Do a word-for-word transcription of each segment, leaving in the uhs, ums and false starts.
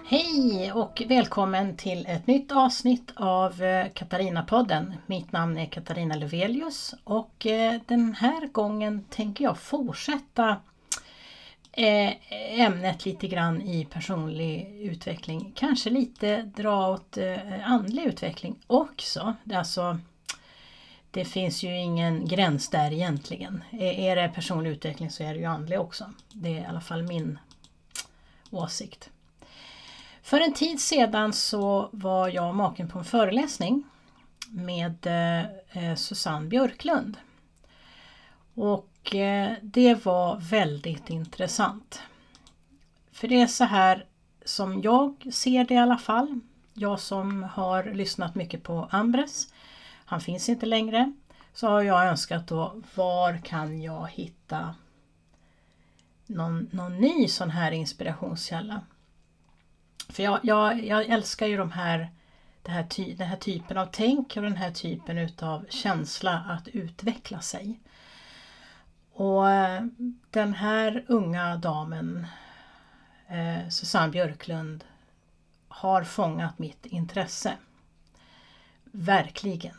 Hej och välkommen till ett nytt avsnitt av Katarina-podden. Mitt namn är Katarina Lövelius och den här gången tänker jag fortsätta ämnet lite grann i personlig utveckling. Kanske lite dra åt andlig utveckling också. Alltså, det finns ju ingen gräns där egentligen. Är det personlig utveckling så är det ju andlig också. Det är i alla fall min åsikt. För en tid sedan så var jag maken på en föreläsning med eh, Susanne Björklund. Och eh, det var väldigt intressant. För det är så här som jag ser det i alla fall. Jag som har lyssnat mycket på Ambres, han finns inte längre. Så har jag önskat då, var kan jag hitta någon, någon ny sån här inspirationskälla? För jag, jag, jag älskar ju de här, det här ty, den här typen av tänk och den här typen utav känsla att utveckla sig. Och den här unga damen, eh, Susanne Björklund, har fångat mitt intresse. Verkligen.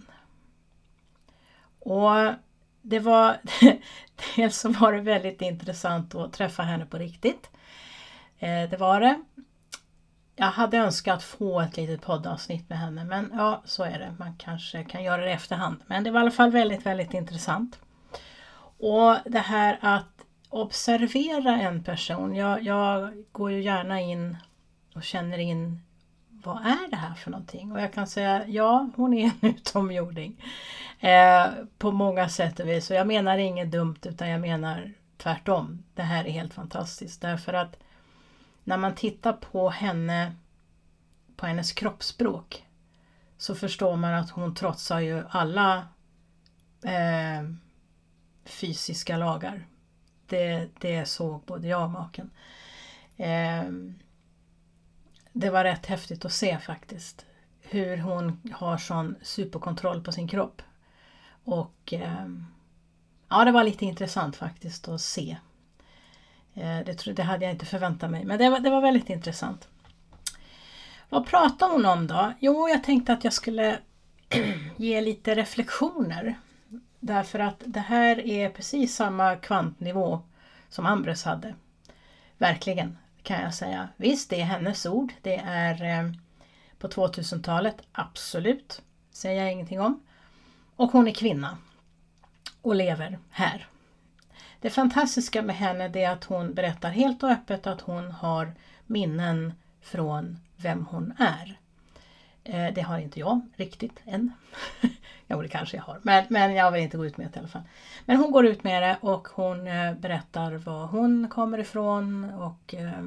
Och det var, dels så var det väldigt intressant att träffa henne på riktigt. Eh, det var det. Jag hade önskat få ett litet poddavsnitt med henne, men ja, så är det. Man kanske kan göra det i efterhand. Men det var i alla fall väldigt, väldigt intressant. Och det här att observera en person. Jag, jag går ju gärna in och känner in, vad är det här för någonting? Och jag kan säga, ja, hon är en utomjording. Eh, på många sätt och vis. Och jag menar inget dumt, utan jag menar tvärtom. Det här är helt fantastiskt. Därför att när man tittar på henne, på hennes kroppsspråk, så förstår man att hon trotsar ju alla eh, fysiska lagar. Det, det såg både jag och maken. Eh, det var rätt häftigt att se faktiskt. Hur hon har sån superkontroll på sin kropp. Och eh, ja, det var lite intressant faktiskt att se. Det, det hade jag inte förväntat mig. Men det var, det var väldigt intressant. Vad pratar hon om då? Jo, jag tänkte att jag skulle ge lite reflektioner. Därför att det här är precis samma kvantnivå som Ambres hade. Verkligen, kan jag säga. Visst, det är hennes ord. Det är eh, på tvåtusentalet. Absolut. Säger jag ingenting om. Och hon är kvinna. Och lever här. Det fantastiska med henne är att hon berättar helt och öppet att hon har minnen från vem hon är. Eh, det har inte jag riktigt än. Jo, det kanske jag har. Men, men jag vill inte gå ut med det i alla fall. Men hon går ut med det och hon eh, berättar var hon kommer ifrån och eh,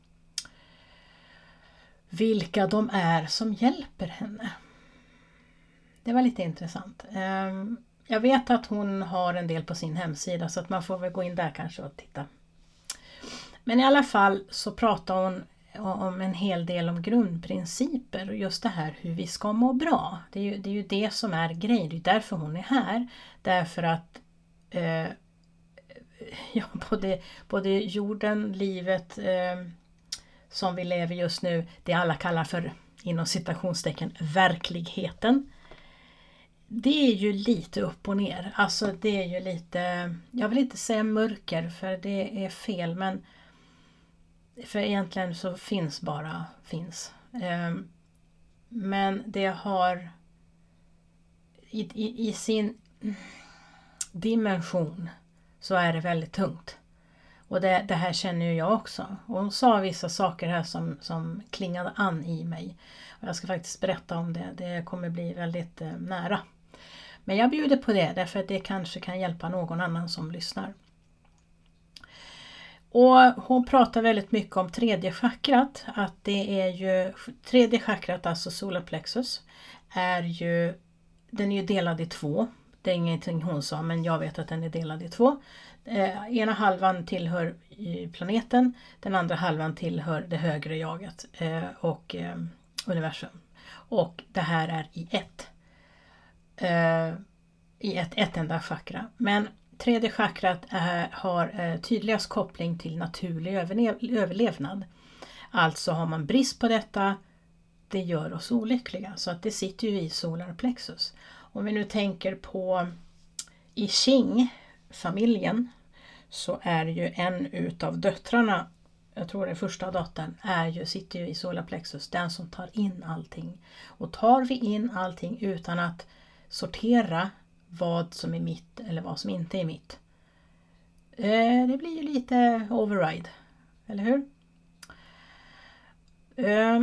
vilka de är som hjälper henne. Det var lite intressant. Eh, Jag vet att hon har en del på sin hemsida, så att man får väl gå in där kanske och titta. Men i alla fall så pratar hon om en hel del om grundprinciper och just det här hur vi ska må bra. Det är ju det, är ju det som är grejen, det är därför hon är här. Därför att eh, ja, både, både jorden, livet eh, som vi lever just nu, det alla kallar för, inom citationstecken, verkligheten. Det är ju lite upp och ner. Alltså det är ju lite, jag vill inte säga mörker för det är fel, men för egentligen så finns bara finns. Men det har i, i, i sin dimension så är det väldigt tungt. Och det, det här känner ju jag också. Och hon sa vissa saker här som, som klingade an i mig. Och jag ska faktiskt berätta om det. Det kommer bli väldigt eh, nära. Men jag bjuder på det därför att det kanske kan hjälpa någon annan som lyssnar. Och hon pratar väldigt mycket om tredje chakrat. Att det är ju, tredje chakrat, alltså solarplexus, är ju, den är ju delad i två. Det är ingenting hon sa, men jag vet att den är delad i två. Eh, ena halvan tillhör planeten, den andra halvan tillhör det högre jaget eh, och eh, universum. Och det här är i ett. Eh, I ett, ett enda chakra. Men tredje chakrat är, har eh, tydligast koppling till naturlig överlev, överlevnad. Alltså har man brist på detta, det gör oss olyckliga. Så att det sitter ju i solarplexus. Om vi nu tänker på i Qing-familjen, så är ju en utav döttrarna, jag tror den första dottern, är ju, sitter ju i solarplexus, den som tar in allting. Och tar vi in allting utan att sortera vad som är mitt eller vad som inte är mitt, eh, det blir ju lite override, eller hur? Eh,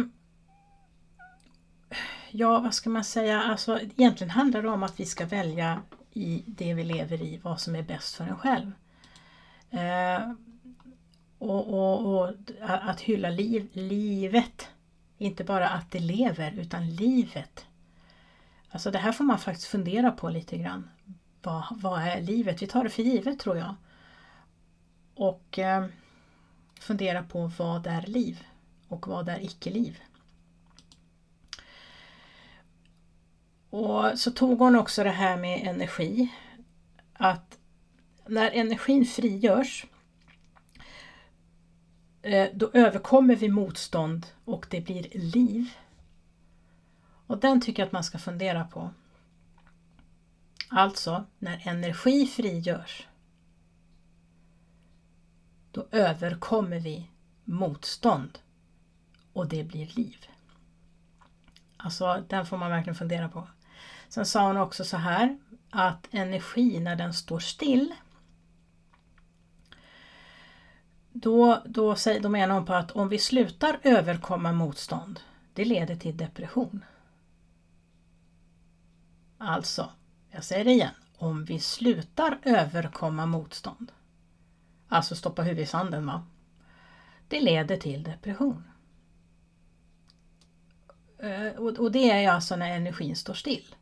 ja, vad ska man säga? Alltså, egentligen handlar det om att vi ska välja i det vi lever i vad som är bäst för en själv. Eh, och, och, och att hylla liv, livet. Inte bara att det lever, utan livet. Alltså det här får man faktiskt fundera på lite grann. Vad, vad är livet? Vi tar det för givet, tror jag. Och eh, fundera på vad är liv och vad är icke-liv. Och så tog hon också det här med energi. Att när energin frigörs, då överkommer vi motstånd och det blir liv. Och den tycker jag att man ska fundera på. Alltså, när energi frigörs, då överkommer vi motstånd och det blir liv. Alltså, den får man verkligen fundera på. Sen sa hon också så här, att energi när den står still, Då, då, då menar hon på att om vi slutar överkomma motstånd, det leder till depression. Alltså, jag säger det igen. Om vi slutar överkomma motstånd, alltså stoppa huvudet i sanden, va? Det leder till depression. Och, och det är alltså när energin står still.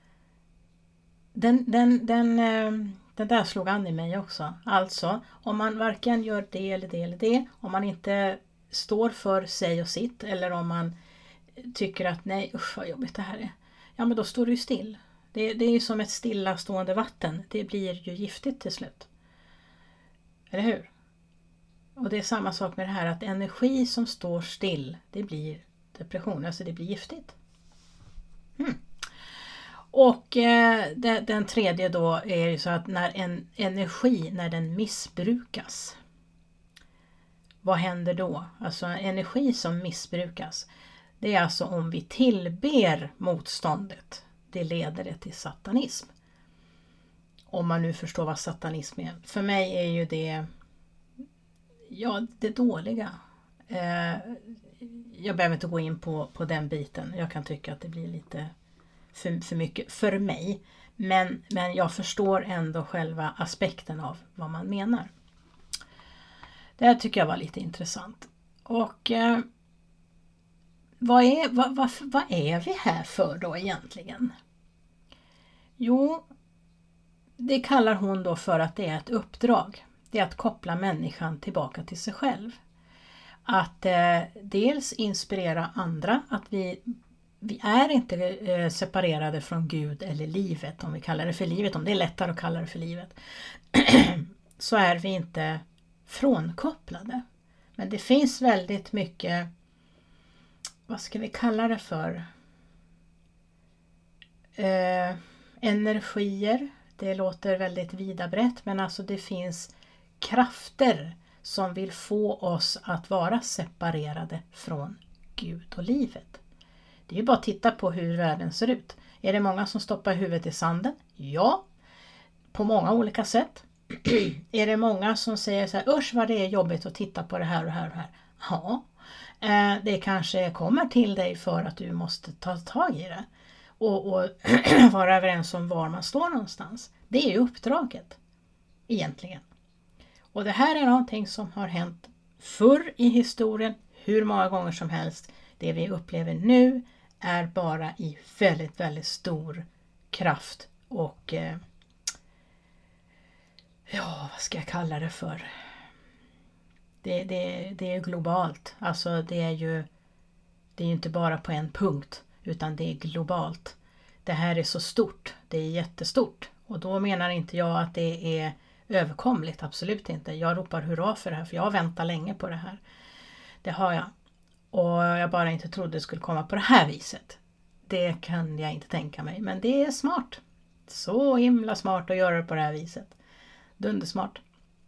Den, den, den, den där slog an i mig också. Alltså, om man varken gör det eller det eller det, om man inte står för sig och sitt, eller om man tycker att nej, usch vad jobbigt det här är. Ja, men då står du ju still. Det, det är ju som ett stillastående vatten. Det blir ju giftigt till slut. Eller hur? Och det är samma sak med det här, att energi som står still, det blir depression, alltså det blir giftigt. Hmm. Och eh, den, den tredje då är ju så att när en energi, när den missbrukas, vad händer då? Alltså energi som missbrukas, det är alltså om vi tillber motståndet, det leder det till satanism. Om man nu förstår vad satanism är. För mig är ju det, ja, det dåliga. Eh, jag behöver inte gå in på, på den biten. Jag kan tycka att det blir lite för, för mycket för mig. Men, men jag förstår ändå själva aspekten av vad man menar. Det här tycker jag var lite intressant. Och eh, vad, är, vad, vad, vad är vi här för då egentligen? Jo, det kallar hon då för att det är ett uppdrag. Det är att koppla människan tillbaka till sig själv. Att eh, dels inspirera andra, att vi, vi är inte eh, separerade från Gud eller livet, om vi kallar det för livet, om det är lättare att kalla det för livet. Så är vi inte frånkopplade. Men det finns väldigt mycket, vad ska vi kalla det för? Eh, energier. Det låter väldigt vida brett, men alltså det finns krafter som vill få oss att vara separerade från Gud och livet. Det är ju bara att titta på hur världen ser ut. Är det många som stoppar huvudet i sanden? Ja, på många olika sätt. Är det många som säger så här, usch vad det är jobbigt att titta på det här och här och här? Ja, det kanske kommer till dig för att du måste ta tag i det. Och, och vara överens om var man står någonstans. Det är ju uppdraget egentligen. Och det här är någonting som har hänt förr i historien, hur många gånger som helst. Det vi upplever nu är bara i väldigt, väldigt stor kraft och eh, ja, vad ska jag kalla det för? Det, det, det är globalt. Alltså det är ju det är ju inte bara på en punkt, utan det är globalt. Det här är så stort, det är jättestort. Och då menar inte jag att det är överkomligt, absolut inte. Jag ropar hurra för det här, för jag har väntat länge på det här. Det har jag. Och jag bara inte trodde det skulle komma på det här viset. Det kan jag inte tänka mig. Men det är smart. Så himla smart att göra det på det här viset. Dundersmart.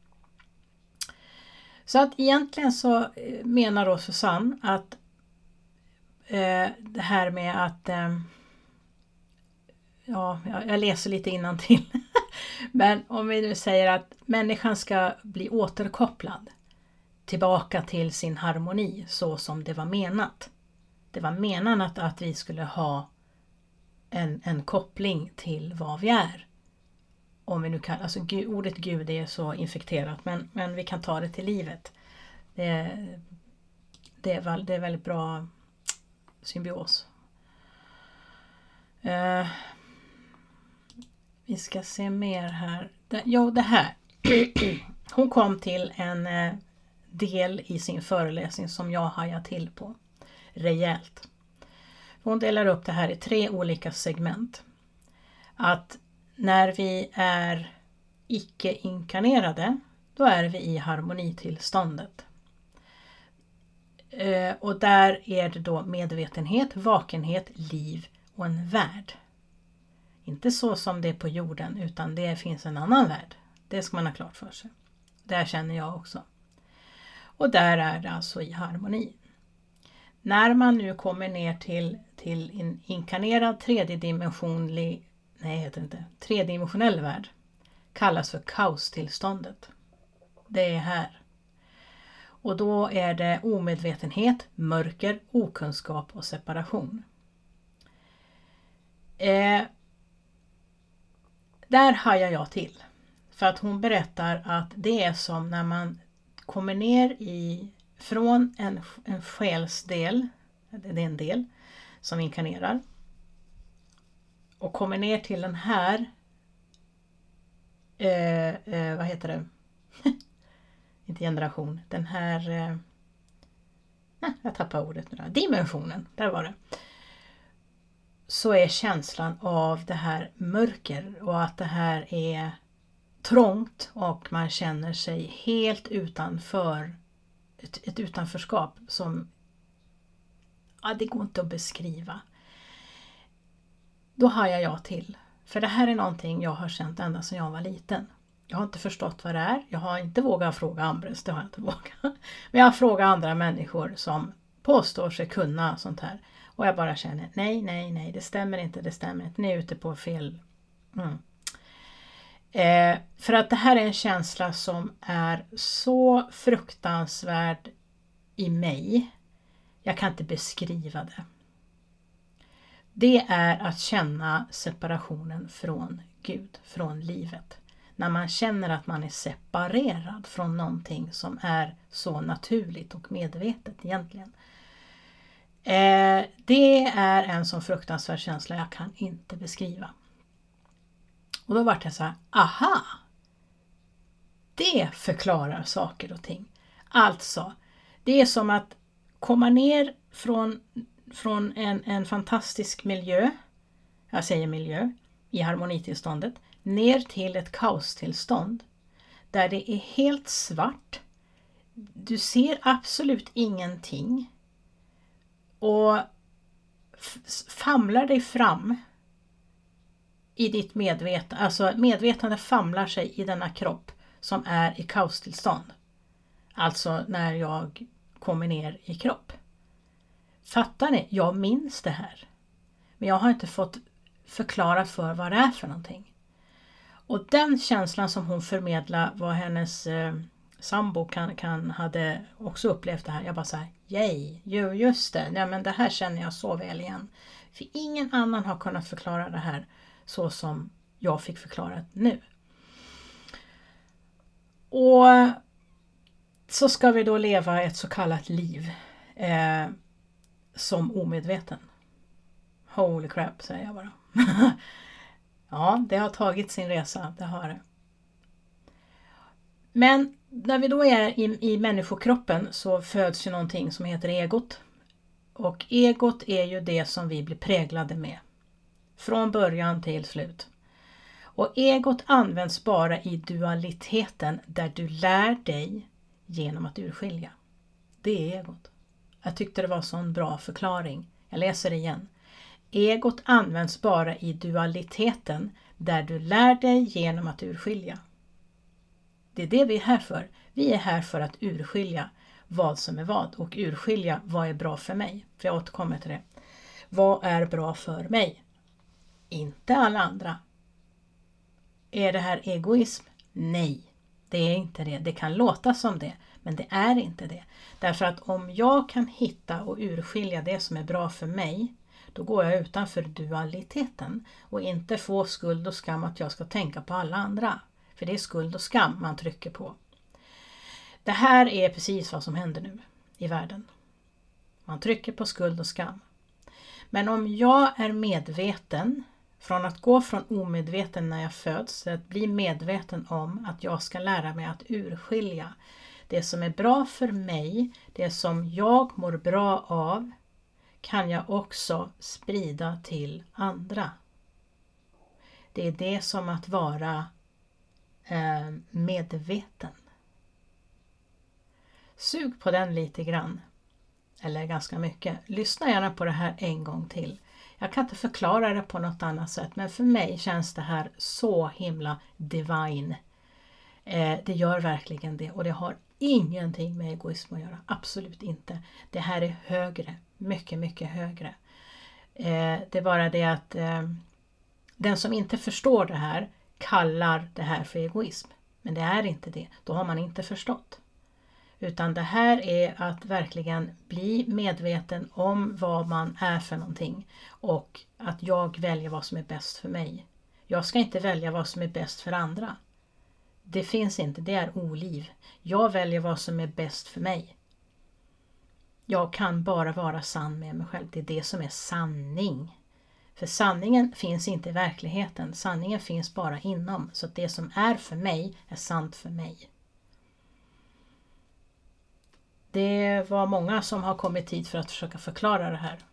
Så att egentligen så menar då Susanne att eh, det här med att eh, ja, jag läser lite innantill. Men om vi nu säger att människan ska bli återkopplad tillbaka till sin harmoni så som det var menat. Det var menat att vi skulle ha en, en koppling till vad vi är. Om vi nu kan, alltså Gud, ordet Gud är så infekterat, men, men vi kan ta det till livet. Det, det, är, det är väldigt bra symbios. Uh, vi ska se mer här. Det, jo, det här. Hon kom till en uh, del i sin föreläsning som jag hajar till på. Rejält. Hon delar upp det här i tre olika segment. Att när vi är icke-inkarnerade, då är vi i harmonitillståndet. Eh, och där är det då medvetenhet, vakenhet, liv och en värld. Inte så som det är på jorden, utan det finns en annan värld. Det ska man ha klart för sig. Där känner jag också. Och där är det alltså i harmoni. När man nu kommer ner till, till en inkarnerad tredimensionlig, nej heter det inte, tredimensionell värld, kallas för kaostillståndet. Det är här. Och då är det omedvetenhet, mörker, okunskap och separation. Eh, där hajar jag till. För att hon berättar att det är som när man kommer ner i från en, en själsdel, det är en del som inkarnerar, och kommer ner till den här eh, eh, vad heter det? Inte generation, den här eh, nej, jag tappar ordet nu då. Dimensionen, där var det. Så är känslan av det här mörker och att det här är trångt och man känner sig helt utanför ett, ett utanförskap som ja, det går inte att beskriva. Då hajar jag till. För det här är någonting jag har känt ända sedan jag var liten. Jag har inte förstått vad det är. Jag har inte vågat fråga Ambres, det har jag inte vågat. Men jag har frågat andra människor som påstår sig kunna sånt här. Och jag bara känner, nej, nej, nej, det stämmer inte, det stämmer inte. Ni är ute på fel. Mm. Eh, för att det här är en känsla som är så fruktansvärd i mig. Jag kan inte beskriva det. Det är att känna separationen från Gud, från livet. När man känner att man är separerad från någonting som är så naturligt och medvetet egentligen. Eh, det är en sån fruktansvärd känsla jag kan inte beskriva. Och då var det så här, aha! Det förklarar saker och ting. Alltså, det är som att komma ner från, från en, en fantastisk miljö, jag säger miljö, i harmonitillståndet, ner till ett kaostillstånd där det är helt svart. Du ser absolut ingenting och famlar dig fram i ditt medvetande. Alltså medvetande famlar sig i denna kropp som är i kaostillstånd. Alltså när jag kommer ner i kropp. Fattar ni? Jag minns det här. Men jag har inte fått förklara för vad det är för någonting. Och den känslan som hon förmedlar var hennes eh, sambo kan, kan hade också upplevt det här. Jag bara så här, yay, jo, just det. Ja, men det här känner jag så väl igen. För ingen annan har kunnat förklara det här så som jag fick förklarat nu. Och så ska vi då leva ett så kallat liv eh, som omedveten. Holy crap, säger jag bara. Ja, det har tagit sin resa, det har det. Men när vi då är i, i människokroppen så föds ju någonting som heter egot. Och egot är ju det som vi blir präglade med. Från början till slut. Och egot används bara i dualiteten där du lär dig genom att urskilja. Det är egot. Jag tyckte det var så en bra förklaring. Jag läser det igen. Egot används bara i dualiteten där du lär dig genom att urskilja. Det är det vi är här för. Vi är här för att urskilja vad som är vad och urskilja vad är bra för mig. För jag återkommer till det. Vad är bra för mig? Inte alla andra. Är det här egoism? Nej, det är inte det. Det kan låta som det, men det är inte det. Därför att om jag kan hitta och urskilja det som är bra för mig, då går jag utanför dualiteten och inte får skuld och skam att jag ska tänka på alla andra. För det är skuld och skam man trycker på. Det här är precis vad som händer nu i världen. Man trycker på skuld och skam. Men om jag är medveten, från att gå från omedveten när jag föds, till att bli medveten om att jag ska lära mig att urskilja det som är bra för mig, det som jag mår bra av, kan jag också sprida till andra. Det är det som att vara eh, medveten. Sug på den lite grann. Eller ganska mycket. Lyssna gärna på det här en gång till. Jag kan inte förklara det på något annat sätt. Men för mig känns det här så himla divine. Eh, det gör verkligen det. Och det har ingenting med egoism att göra. Absolut inte. Det här är högre. Mycket, mycket högre. Eh, det är bara det att eh, den som inte förstår det här kallar det här för egoism. Men det är inte det. Då har man inte förstått. Utan det här är att verkligen bli medveten om vad man är för någonting. Och att jag väljer vad som är bäst för mig. Jag ska inte välja vad som är bäst för andra. Det finns inte, det är oliv. Jag väljer vad som är bäst för mig. Jag kan bara vara sann med mig själv. Det är det som är sanning. För sanningen finns inte i verkligheten. Sanningen finns bara inom. Så att det som är för mig är sant för mig. Det var många som har kommit hit för att försöka förklara det här.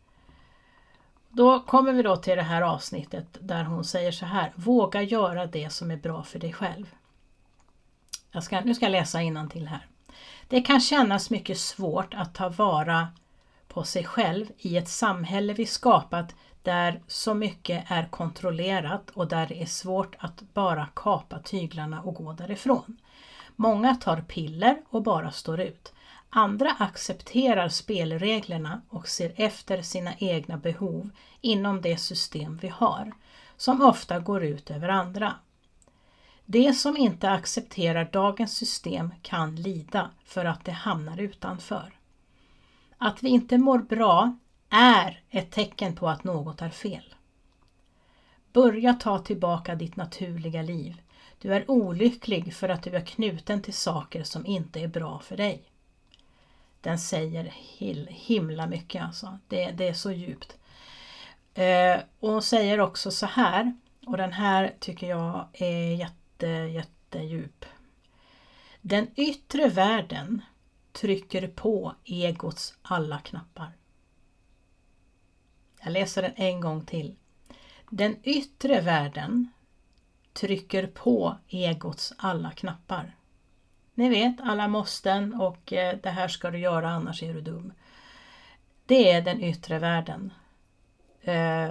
Då kommer vi då till det här avsnittet där hon säger så här. Våga göra det som är bra för dig själv. Jag ska, nu ska jag läsa innantill här. Det kan kännas mycket svårt att ta vara på sig själv i ett samhälle vi skapat där så mycket är kontrollerat och där det är svårt att bara kapa tyglarna och gå därifrån. Många tar piller och bara står ut. Andra accepterar spelreglerna och ser efter sina egna behov inom det system vi har, som ofta går ut över andra. Det som inte accepterar dagens system kan lida för att det hamnar utanför. Att vi inte mår bra är ett tecken på att något är fel. Börja ta tillbaka ditt naturliga liv. Du är olycklig för att du är knuten till saker som inte är bra för dig. Den säger himla mycket alltså. Det, det är så djupt. Eh, och hon säger också så här. Och den här tycker jag är jätte, jätte djup. Den yttre världen trycker på egots alla knappar. Jag läser den en gång till. Den yttre världen trycker på egots alla knappar. Ni vet, alla måsten och eh, det här ska du göra annars är du dum. Det är den yttre världen. Ja, eh,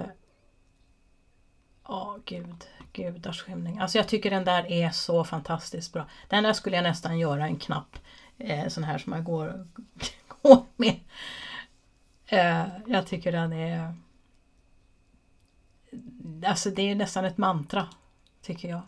oh, gud, gudars skymning. Alltså jag tycker den där är så fantastiskt bra. Den där skulle jag nästan göra en knapp. Eh, sån här som man går, går med. Eh, jag tycker den är... Alltså det är nästan ett mantra, tycker jag.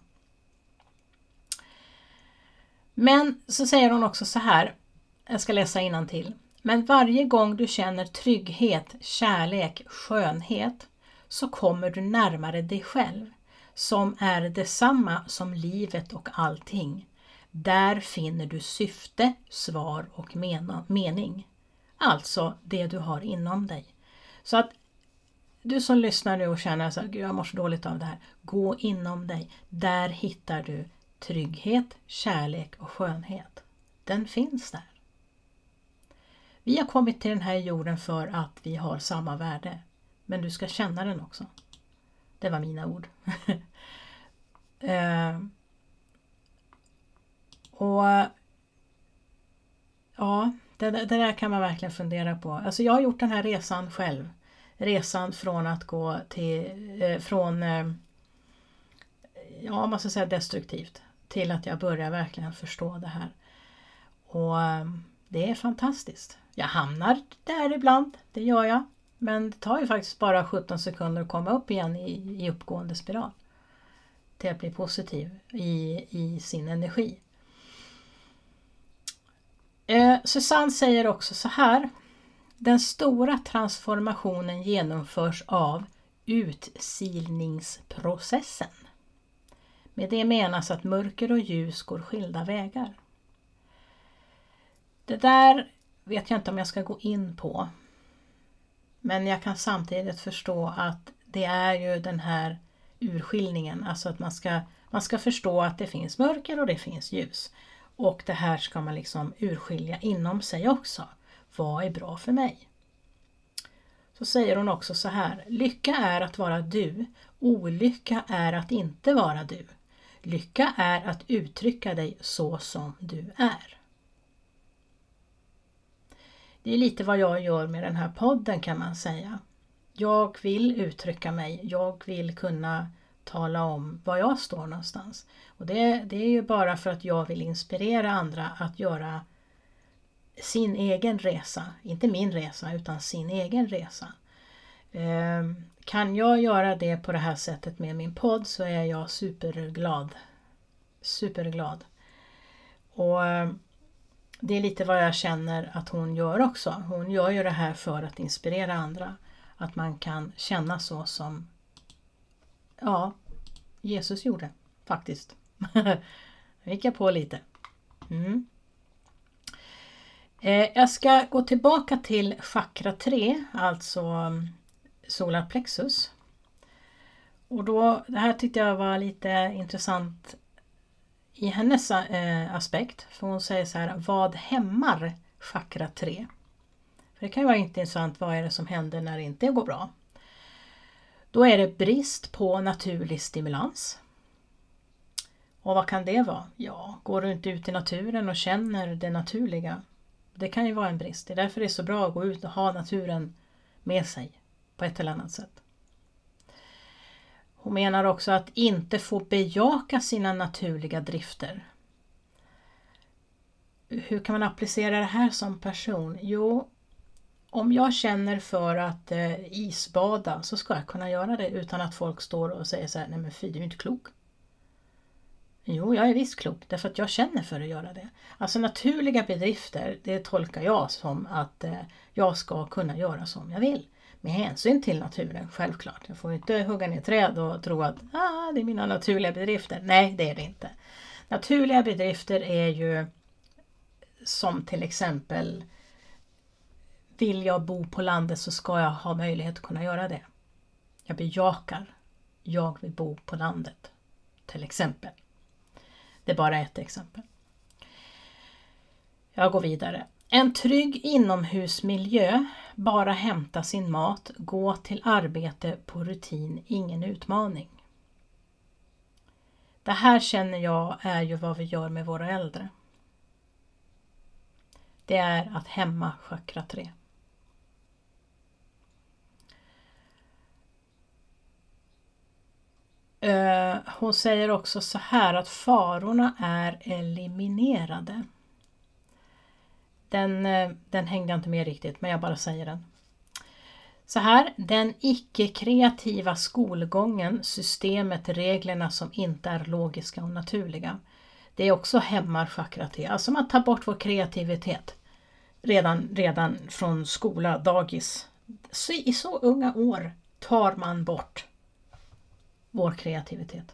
Men så säger hon också så här, jag ska läsa innantill. Men varje gång du känner trygghet, kärlek, skönhet så kommer du närmare dig själv, som är detsamma som livet och allting. Där finner du syfte, svar och mena, mening. Alltså det du har inom dig. Så att du som lyssnar nu och känner att jag mår så dåligt av det här, gå inom dig. Där hittar du trygghet, kärlek och skönhet. Den finns där. Vi har kommit till den här jorden för att vi har samma värde. Men du ska känna den också. Det var mina ord. uh, och ja, det, det där kan man verkligen fundera på. Alltså jag har gjort den här resan själv. Resan från att gå till, eh, från, eh, ja man ska säga destruktivt, till att jag börjar verkligen förstå det här. Och eh, det är fantastiskt. Jag hamnar där ibland, det gör jag. Men det tar ju faktiskt bara sjutton sekunder att komma upp igen i, i uppgående spiral. Till att bli positiv i, i sin energi. Eh, Susanne säger också så här. Den stora transformationen genomförs av utsilningsprocessen. Med det menas att mörker och ljus går skilda vägar. Det där vet jag inte om jag ska gå in på. Men jag kan samtidigt förstå att det är ju den här urskiljningen. Alltså att man ska, man ska förstå att det finns mörker och det finns ljus. Och det här ska man liksom urskilja inom sig också. Vad är bra för mig? Så säger hon också så här. Lycka är att vara du. Olycka är att inte vara du. Lycka är att uttrycka dig så som du är. Det är lite vad jag gör med den här podden kan man säga. Jag vill uttrycka mig. Jag vill kunna tala om var jag står någonstans. Och det, det är ju bara för att jag vill inspirera andra att göra sin egen resa. Inte min resa utan sin egen resa. Eh, kan jag göra det på det här sättet med min podd så är jag superglad. Superglad. Och det är lite vad jag känner att hon gör också. Hon gör ju det här för att inspirera andra. Att man kan känna så som ja, Jesus gjorde faktiskt. Nu gick jag på lite. Mm. Eh, jag ska gå tillbaka till chakra tre, alltså solar plexus. Och då, det här tyckte jag var lite intressant i hennes eh, aspekt. För hon säger så här, vad hämmar chakra tre? För det kan ju vara intressant, vad är det som händer när det inte går bra? Då är det brist på naturlig stimulans. Och vad kan det vara? Ja, går du inte ut i naturen och känner det naturliga? Det kan ju vara en brist. Det är därför det är så bra att gå ut och ha naturen med sig på ett eller annat sätt. Hon menar också att inte få bejaka sina naturliga drifter. Hur kan man applicera det här som person? Jo, om jag känner för att eh, isbada så ska jag kunna göra det utan att folk står och säger så här, nej men fy, du är inte klok. Jo, jag är visst klok därför att jag känner för att göra det. Alltså naturliga bedrifter, det tolkar jag som att eh, jag ska kunna göra som jag vill. Med hänsyn till naturen, självklart. Jag får inte hugga ner träd och tro att ah, det är mina naturliga bedrifter. Nej, det är det inte. Naturliga bedrifter är ju som till exempel, vill jag bo på landet så ska jag ha möjlighet att kunna göra det. Jag bejakar, jag vill bo på landet. Till exempel. Det är bara ett exempel. Jag går vidare. En trygg inomhusmiljö, bara hämta sin mat, gå till arbete på rutin, ingen utmaning. Det här känner jag är ju vad vi gör med våra äldre. Det är att hämma chakra tre. Hon säger också så här att farorna är eliminerade. Den, den hängde jag inte med riktigt, men jag bara säger den. Så här, den icke-kreativa skolgången, systemet, reglerna som inte är logiska och naturliga. Det är också hämmar chakra tre. Alltså man tar bort vår kreativitet. Redan, redan från skola, dagis. Så i så unga år tar man bort vår kreativitet.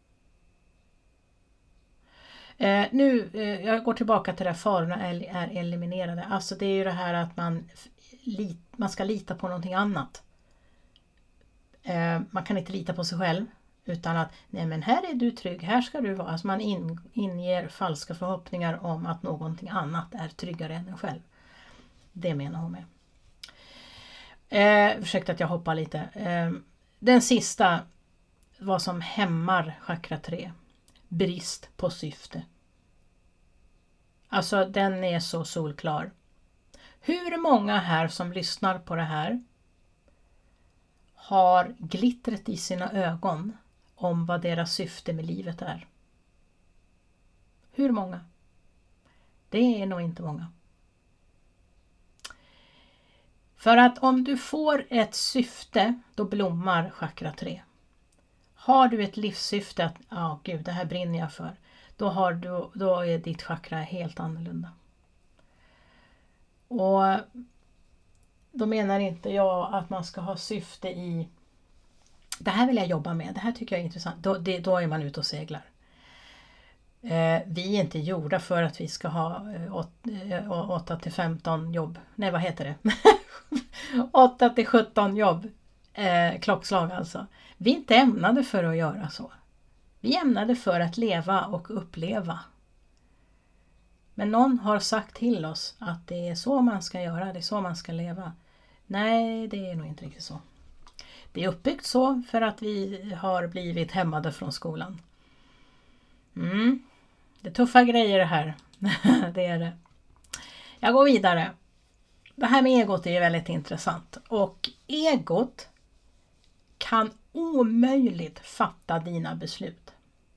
Eh, nu, eh, jag går tillbaka till det här, farorna är, är eliminerade. Alltså det är ju det här att man, li, man ska lita på någonting annat. Eh, man kan inte lita på sig själv. Utan att, nej men här är du trygg, här ska du vara. Alltså man in, inger falska förhoppningar om att någonting annat är tryggare än en själv. Det menar hon med. Eh, ursäkta att jag hoppar lite. Eh, den sista, vad som hämmar chakra tre. Brist på syfte. Alltså den är så solklar. Hur många här som lyssnar på det här har glittret i sina ögon om vad deras syfte med livet är? Hur många? Det är nog inte många. För att om du får ett syfte, då blommar chakra tre. Har du ett livssyfte att, ja oh, gud, det här brinner jag för, då, har du, då är ditt chakra helt annorlunda. Och då menar inte jag att man ska ha syfte i, det här vill jag jobba med, det här tycker jag är intressant, då, det, då är man ute och seglar. Eh, vi är inte gjorda för att vi ska ha åtta till femton jobb, nej vad heter det? åtta till sjutton jobb, eh, klockslag alltså. Vi är inte ämnade för att göra så. Vi är ämnade för att leva och uppleva. Men någon har sagt till oss att det är så man ska göra, det är så man ska leva. Nej, det är nog inte riktigt så. Det är uppbyggt så för att vi har blivit hämmade från skolan. Mm. Det är tuffa grejer det här. Det är det. Jag går vidare. Det här med egot är väldigt intressant. Och egot kan omöjligt fatta dina beslut.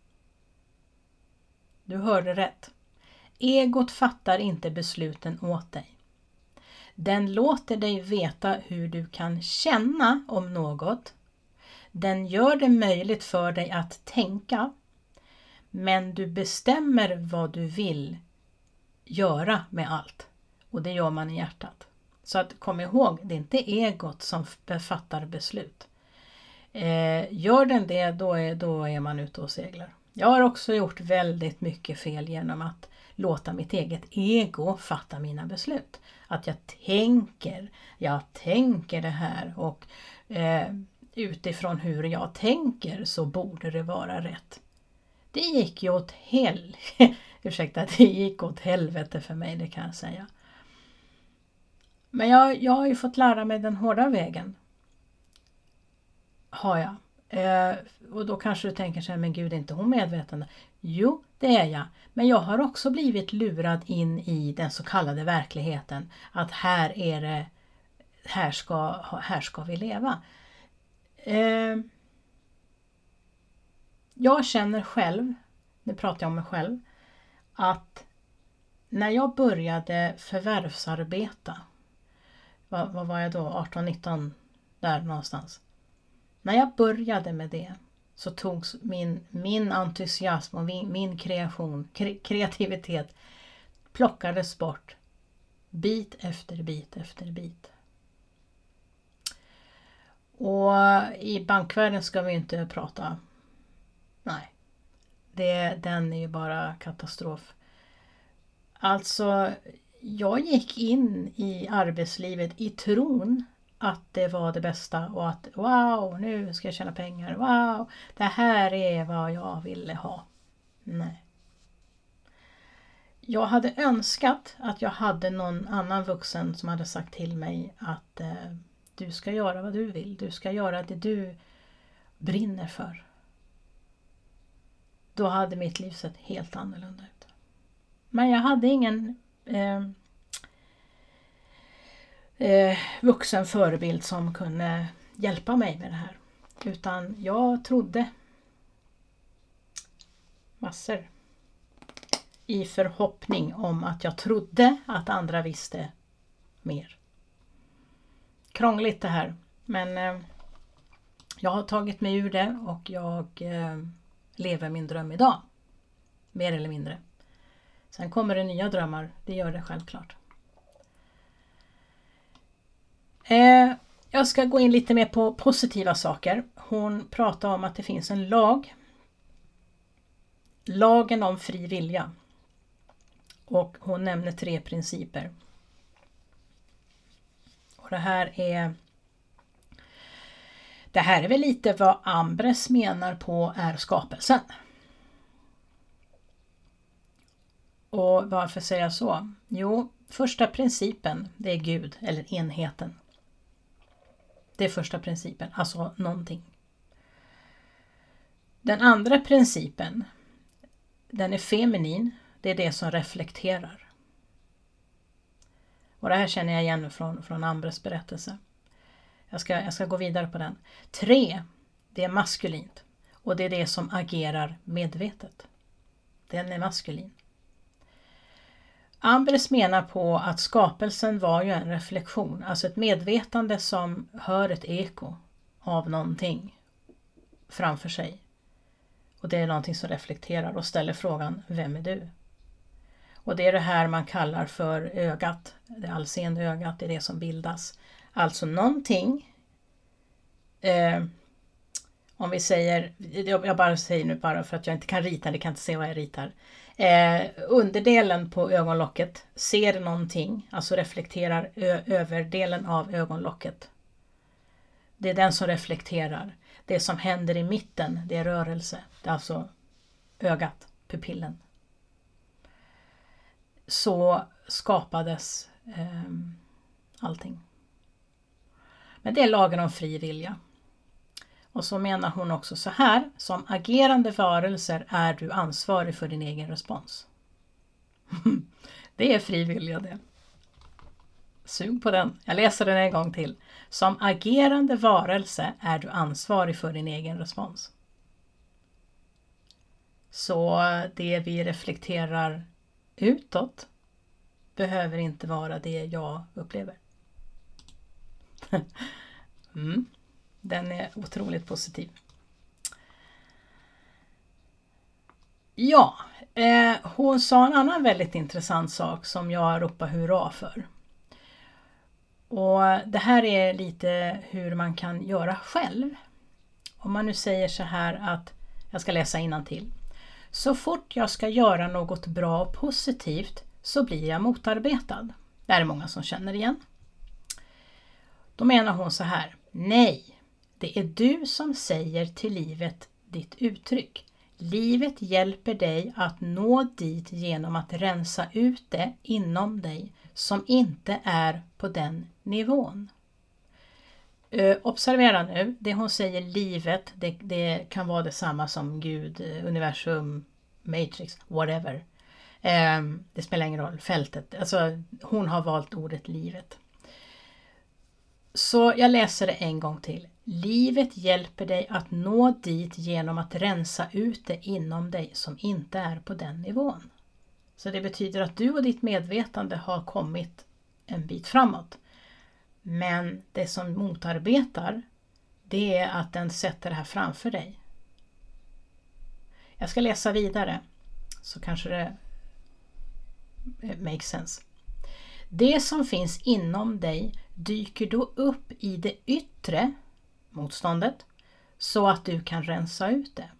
Du hörde rätt. Egot fattar inte besluten åt dig. Den låter dig veta hur du kan känna om något. Den gör det möjligt för dig att tänka. Men du bestämmer vad du vill göra med allt. Och det gör man i hjärtat. Så att kom ihåg, det är inte egot som fattar beslut. Eh, gör den det, då är, då är man ute och seglar. Jag har också gjort väldigt mycket fel genom att låta mitt eget ego fatta mina beslut. Att jag tänker, jag tänker det här och eh, utifrån hur jag tänker så borde det vara rätt. Det gick ju åt hel... Ursäkta, det gick åt helvete för mig, det kan jag säga. Men jag, jag har ju fått lära mig den hårda vägen. Har jag. Eh, och då kanske du tänker sig, men gud, är inte hon medveten? Jo, det är jag. Men jag har också blivit lurad in i den så kallade verkligheten. Att här är det, här ska, här ska vi leva. Eh, jag känner själv, nu pratar jag om mig själv, att när jag började förvärvsarbeta, vad, vad var jag då, arton nitton, där någonstans. När jag började med det så togs min, min entusiasm och min, min kreation, kre, kreativitet plockades bort bit efter bit efter bit. Och i bankvärlden ska vi inte prata. Nej, det, den är ju bara katastrof. Alltså, jag gick in i arbetslivet i tron att det var det bästa och att wow, nu ska jag tjäna pengar. Wow, det här är vad jag ville ha. Nej. Jag hade önskat att jag hade någon annan vuxen som hade sagt till mig att eh, du ska göra vad du vill. Du ska göra det du brinner för. Då hade mitt liv sett helt annorlunda ut. Men jag hade ingen eh, eh, vuxen förebild som kunde hjälpa mig med det här. Utan jag trodde massor i förhoppning om att jag trodde att andra visste mer. Krångligt det här, men eh, jag har tagit mig ur det och jag eh, lever min dröm idag. Mer eller mindre. Sen kommer det nya drömmar, det gör det självklart. Eh, jag ska gå in lite mer på positiva saker. Hon pratar om att det finns en lag. Lagen om fri vilja. Och hon nämner tre principer. Och det här är det här är väl lite vad Ambres menar på är skapelsen. Och varför säger jag så? Jo, första principen, det är Gud eller enheten. Det är första principen, alltså någonting. Den andra principen, den är feminin, det är det som reflekterar. Och det här känner jag igen från, från Ambres berättelse. Jag ska, jag ska gå vidare på den. Tre, det är maskulint. Och det är det som agerar medvetet. Den är maskulin. Ambres menar på att skapelsen var ju en reflektion. Alltså ett medvetande som hör ett eko av någonting framför sig. Och det är någonting som reflekterar och ställer frågan, vem är du? Och det är det här man kallar för ögat. Det allseende ögat, det är det som bildas. Alltså någonting, eh, om vi säger, jag bara säger nu bara för att jag inte kan rita, det kan inte se vad jag ritar. Eh, underdelen på ögonlocket ser någonting, alltså reflekterar ö- överdelen av ögonlocket. Det är den som reflekterar. Det som händer i mitten, det är rörelse. Det är alltså ögat, pupillen. Så skapades eh, allting. Men det är lagen om fri vilja. Och så menar hon också så här, som agerande varelser är du ansvarig för din egen respons. Det är fri vilja det. Sug på den. Jag läser den en gång till. Som agerande varelse är du ansvarig för din egen respons. Så det vi reflekterar utåt behöver inte vara det jag upplever. Mm. Den är otroligt positiv. Ja, eh, hon sa en annan väldigt intressant sak som jag ropar hurra för. Och det här är lite hur man kan göra själv. Om man nu säger så här att, jag ska läsa innantill. Så fort jag ska göra något bra och positivt så blir jag motarbetad. Det är många som känner igen. Då menar hon så här, nej, det är du som säger till livet ditt uttryck. Livet hjälper dig att nå dit genom att rensa ut det inom dig som inte är på den nivån. Uh, observera nu, det hon säger livet, det, det kan vara detsamma som Gud, universum, matrix, whatever. Um, det spelar ingen roll, fältet. Alltså, hon har valt ordet livet. Så jag läser det en gång till. Livet hjälper dig att nå dit genom att rensa ut det inom dig som inte är på den nivån. Så det betyder att du och ditt medvetande har kommit en bit framåt. Men det som motarbetar, det är att den sätter det här framför dig. Jag ska läsa vidare så kanske det makes sense. Det som finns inom dig dyker då upp i det yttre motståndet så att du kan rensa ut det.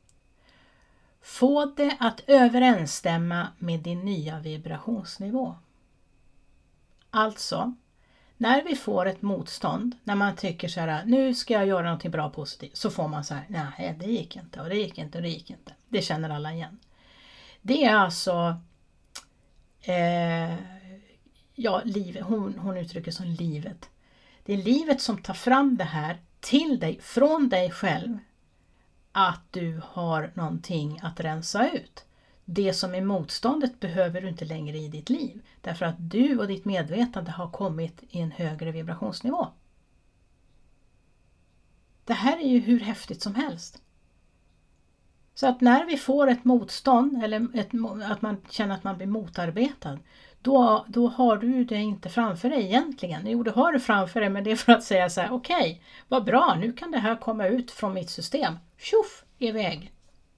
Få det att överensstämma med din nya vibrationsnivå. Alltså, när vi får ett motstånd, när man tycker så här, nu ska jag göra något bra positivt, så får man så här, nej det gick inte och det gick inte och det gick inte. Det känner alla igen. Det är alltså eh, ja, livet, hon, hon uttrycker som livet. Det är livet som tar fram det här till dig, från dig själv, att du har någonting att rensa ut. Det som är motståndet behöver du inte längre i ditt liv. Därför att du och ditt medvetande har kommit i en högre vibrationsnivå. Det här är ju hur häftigt som helst. Så att när vi får ett motstånd eller ett, att man känner att man blir motarbetad, då, då har du det inte framför dig egentligen. Jo, du har det framför dig, men det är för att säga så här, okej, okay, vad bra, nu kan det här komma ut från mitt system. Tjoff, iväg.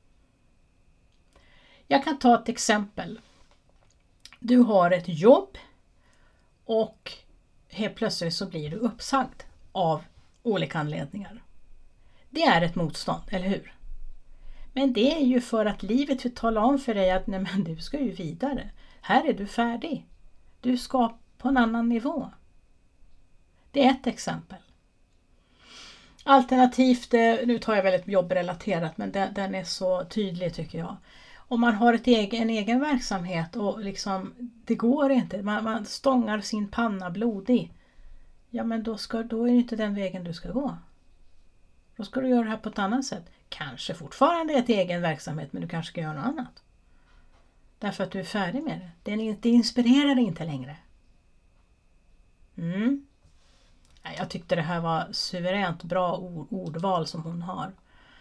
Jag kan ta ett exempel. Du har ett jobb och helt plötsligt så blir du uppsagd av olika anledningar. Det är ett motstånd, eller hur? Men det är ju för att livet vill tala om för dig att nej, men du ska ju vidare. Här är du färdig. Du ska på en annan nivå. Det är ett exempel. Alternativt, nu tar jag väldigt jobbrelaterat, men den, den är så tydlig tycker jag. Om man har ett egen, en egen verksamhet och liksom, det går inte, man, man stångar sin panna blodig. Ja, men då, ska, då är det inte den vägen du ska gå. Då ska du göra det här på ett annat sätt. Kanske fortfarande ett egen verksamhet, men du kanske ska göra något annat. Därför att du är färdig med det. Det, det inspirerar dig inte längre. Mm. Jag tyckte det här var suveränt bra ord, ordval som hon har.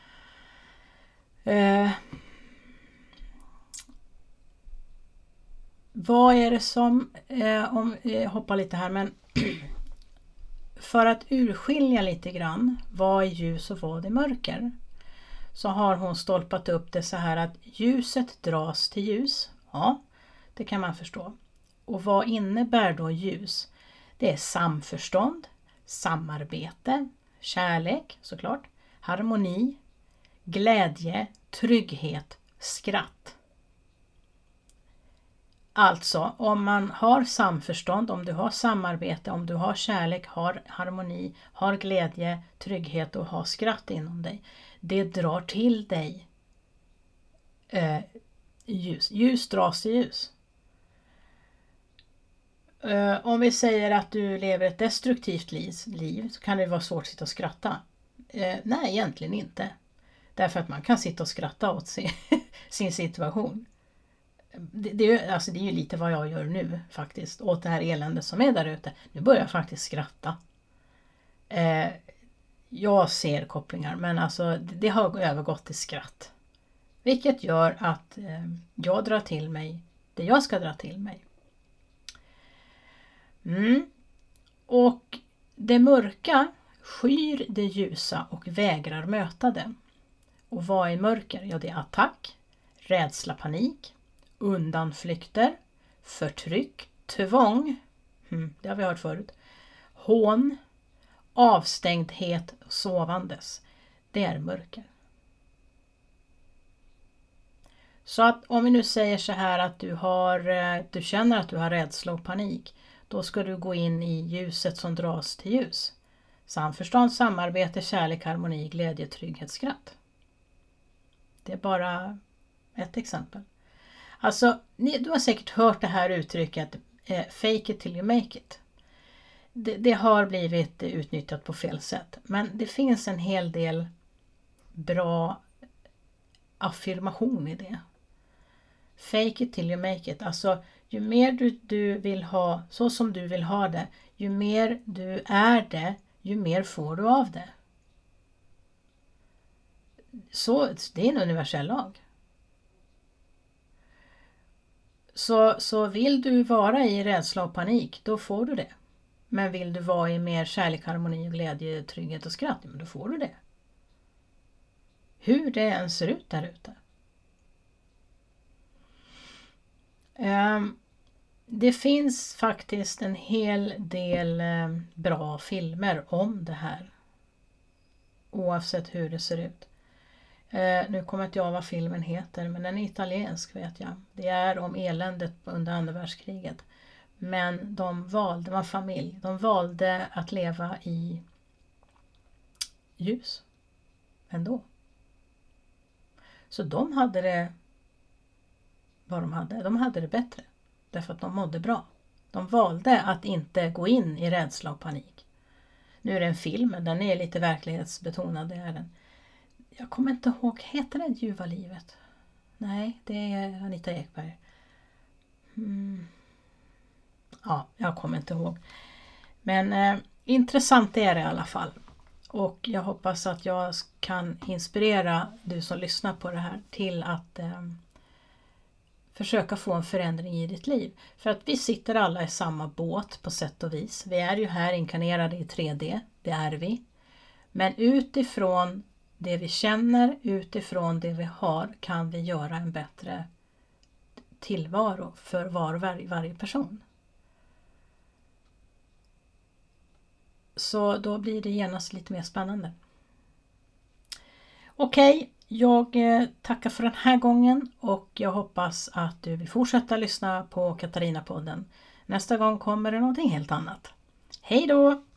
Eh, vad är det som, eh, om jag hoppar lite här, men för att urskilja lite grann vad är ljus och vad är mörker, så har hon stolpat upp det så här att ljuset dras till ljus. Ja, det kan man förstå. Och vad innebär då ljus? Det är samförstånd, samarbete, kärlek såklart, harmoni, glädje, trygghet, skratt. Alltså om man har samförstånd, om du har samarbete, om du har kärlek, har harmoni, har glädje, trygghet och har skratt inom dig, det drar till dig eh, ljus. Ljus dras till ljus. Uh, om vi säger att du lever ett destruktivt liv, liv så kan det vara svårt att sitta och skratta. Uh, nej, egentligen inte. Därför att man kan sitta och skratta åt sin, sin situation. Det, det, är, alltså det är ju lite vad jag gör nu faktiskt. Åt det här eländet som är där ute. Nu börjar jag faktiskt skratta. Uh, jag ser kopplingar, men alltså det, det har övergått till skratt. Vilket gör att uh, jag drar till mig det jag ska dra till mig. Mm. Och det mörka skyr det ljusa och vägrar möta det. Och vad är mörker? Ja, det är attack, rädsla, panik, undanflykter, förtryck, tvång, mm, det har vi hört förut, hån, avstängdhet, sovandes. Det är mörker. Så att om vi nu säger så här att du, har, du känner att du har rädsla och panik, då ska du gå in i ljuset som dras till ljus. Samförstånd, samarbete, kärlek, harmoni, glädje, trygghet, skratt. Det är bara ett exempel. Alltså, ni, du har säkert hört det här uttrycket eh, fake it till you make it. Det, det har blivit utnyttjat på fel sätt. Men det finns en hel del bra affirmation i det. Fake it till you make it. Alltså, ju mer du, du vill ha, så som du vill ha det, ju mer du är det, ju mer får du av det. Så det är en universell lag. Så, så vill du vara i rädsla och panik, då får du det. Men vill du vara i mer kärlek, harmoni, och glädje, trygghet och skratt, då får du det. Hur det än ser ut där ute. Um, det finns faktiskt en hel del um, bra filmer om det här. Oavsett hur det ser ut. Uh, nu kommer inte jag vad filmen heter, men den är italiensk vet jag. Det är om eländet under andra världskriget. Men de valde, det var en familj, de valde att leva i ljus ändå. Så de hade det, vad de hade, de hade det bättre. Därför att de mådde bra. De valde att inte gå in i rädsla och panik. Nu är det en film, den är lite verklighetsbetonad. Det är den. Jag kommer inte ihåg, heter den Ljuva livet? Nej, det är Anita Ekberg. Mm. Ja, jag kommer inte ihåg. Men eh, intressant är det i alla fall. Och jag hoppas att jag kan inspirera du som lyssnar på det här till att eh, försöka få en förändring i ditt liv. För att vi sitter alla i samma båt på sätt och vis. Vi är ju här inkarnerade i tre D, det är vi. Men utifrån det vi känner, utifrån det vi har, kan vi göra en bättre tillvaro för var och varje, varje person. Så då blir det genast lite mer spännande. Okej, jag tackar för den här gången och jag hoppas att du vill fortsätta lyssna på Katarina-podden. Nästa gång kommer det någonting helt annat. Hej då!